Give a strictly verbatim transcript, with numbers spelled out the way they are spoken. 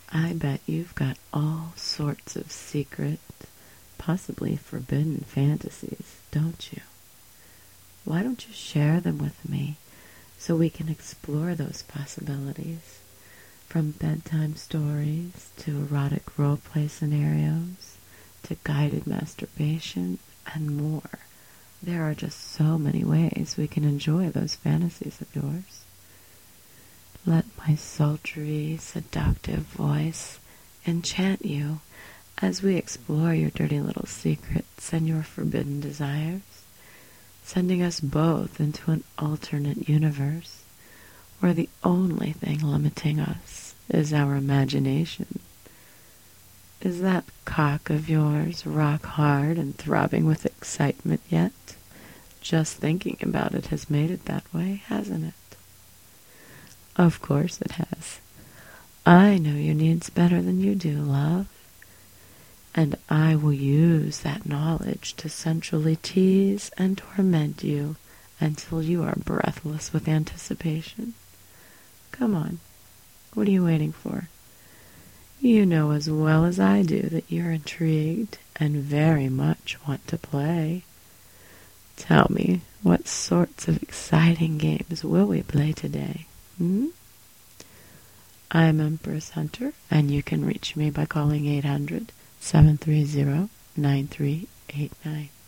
I bet you've got all sorts of secret, possibly forbidden fantasies, don't you? Why don't you share them with me so we can explore those possibilities? From bedtime stories to erotic roleplay scenarios to guided masturbation and more. There are just so many ways we can enjoy those fantasies of yours. Let my sultry, seductive voice enchant you as we explore your dirty little secrets and your forbidden desires, sending us both into an alternate universe where the only thing limiting us is our imagination. Is that cock of yours rock hard and throbbing with excitement yet? Just thinking about it has made it that way, hasn't it? Of course it has. I know your needs better than you do, love. And I will use that knowledge to sensually tease and torment you until you are breathless with anticipation. Come on. What are you waiting for? You know as well as I do that you're intrigued and very much want to play. Tell me, what sorts of exciting games will we play today? Hmm? I'm Empress Hunter, and you can reach me by calling eight hundred, seven three zero, nine three eight nine.